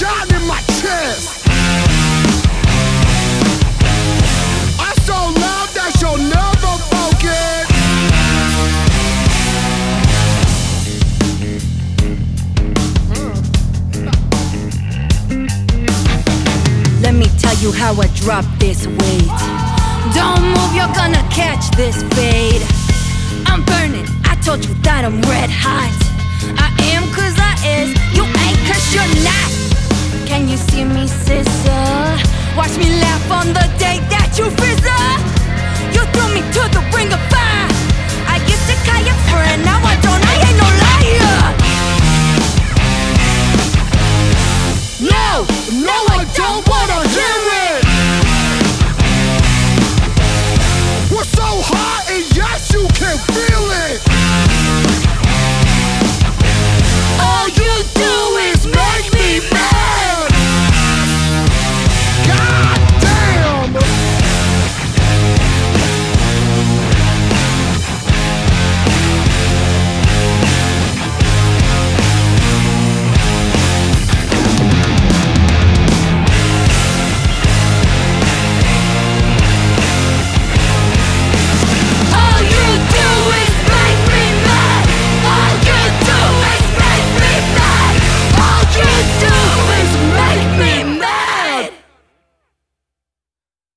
shot in my chest. I'm so loud that you'll never forget. Let me tell you how I drop this weight. Don't move, you're gonna catch this fade. I'm burning, I told you that I'm red hot. I am cause I is, you ain't cause you're not. Can you see me, sister? Watch me laugh on the day that you frizzle. You threw me to the ring of fire. I used to call you friend, now I don't, I hate